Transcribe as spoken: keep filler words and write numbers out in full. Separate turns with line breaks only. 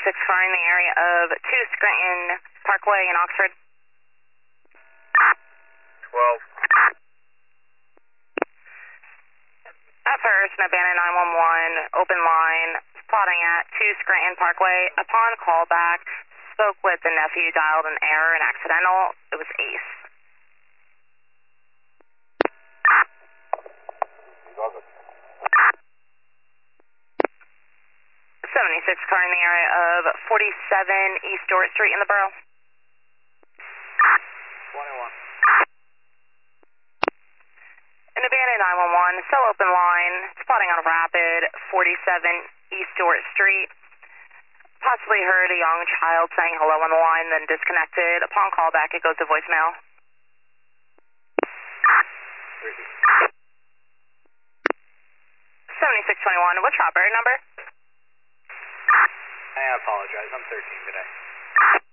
seventy-six car in the area of two Scranton Parkway in Oxford.
twelve.
At first, an abandoned nine one one, open line, spotting at two Scranton Parkway. Upon callback, spoke with the nephew, dialed an error and accidental. It was Ace. seventy-six car in the area of forty-seven East Stewart Street in the borough.
twenty-one.
An abandoned nine one one, still open line, spotting on Rapid, forty-seven East Stewart Street. Possibly heard a young child saying hello on the line, then disconnected. Upon callback, it goes to voicemail. seventy-six twenty-one, what's your operator number?
I apologize, I'm thirteen today.